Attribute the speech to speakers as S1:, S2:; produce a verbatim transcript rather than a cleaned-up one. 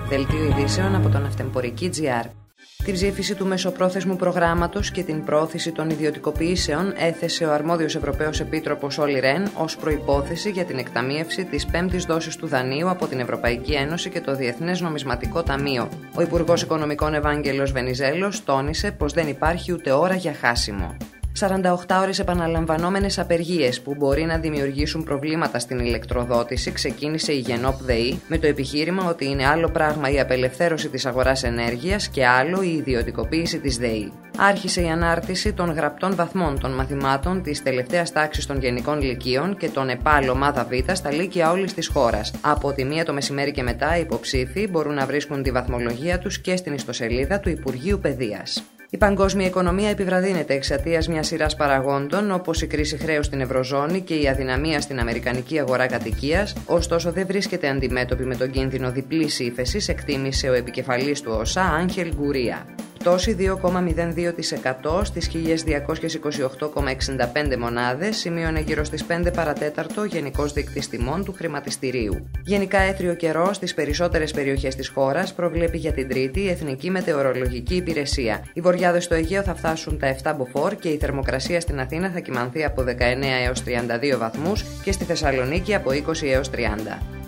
S1: Δελτίο ειδήσεων από τον Αυτεμπορική τζι αρ. Την ψήφιση του μεσοπρόθεσμου προγράμματος και την πρόθεση των ιδιωτικοποιήσεων έθεσε ο αρμόδιος Ευρωπαίος Επίτροπος Όλι Ρεν ως προϋπόθεση για την εκταμείευση της πέμπτης δόσης του δανείου από την Ευρωπαϊκή Ένωση και το Διεθνές Νομισματικό Ταμείο. Ο Υπουργός Οικονομικών Ευάγγελος Βενιζέλος τόνισε πως δεν υπάρχει ούτε ώρα για χάσιμο. σαράντα οκτώ ώρες επαναλαμβανόμενες απεργίες που μπορεί να δημιουργήσουν προβλήματα στην ηλεκτροδότηση ξεκίνησε η Γενόπ ΔΕΗ με το επιχείρημα ότι είναι άλλο πράγμα η απελευθέρωση της αγοράς ενέργειας και άλλο η ιδιωτικοποίηση της ΔΕΗ. Άρχισε η ανάρτηση των γραπτών βαθμών των μαθημάτων της τελευταίας τάξης των Γενικών Λυκείων και των ΕΠΑΛ ομάδα Β στα λύκεια όλης της χώρας. Από τη μία το μεσημέρι και μετά οι υποψήφοι μπορούν να βρίσκουν τη βαθμολογία τους και στην ιστοσελίδα του Υπουργείου Παιδείας. Η παγκόσμια οικονομία επιβραδύνεται εξαιτίας μιας σειράς παραγόντων, όπως η κρίση χρέους στην Ευρωζώνη και η αδυναμία στην αμερικανική αγορά κατοικίας, ωστόσο δεν βρίσκεται αντιμέτωπη με τον κίνδυνο διπλής ύφεσης, εκτίμησε ο επικεφαλής του ΟΣΑ, Άγχελ Γκουρία. Πτώση δύο κόμμα μηδέν δύο τοις εκατό στις χίλια διακόσιες είκοσι οκτώ κόμμα εξήντα πέντε μονάδες, σημείωνε γύρω στις πέντε παρατέταρτο Γενικός Δείκτης Τιμών του χρηματιστηρίου. Γενικά έθριο καιρό στις περισσότερες περιοχές της χώρας προβλέπει για την Τρίτη η Εθνική Μετεωρολογική Υπηρεσία. Οι βοριάδες στο Αιγαίο θα φτάσουν τα επτά μποφόρ και η θερμοκρασία στην Αθήνα θα κυμανθεί από δεκαεννέα έως τριάντα δύο βαθμούς και στη Θεσσαλονίκη από είκοσι έως τριάντα.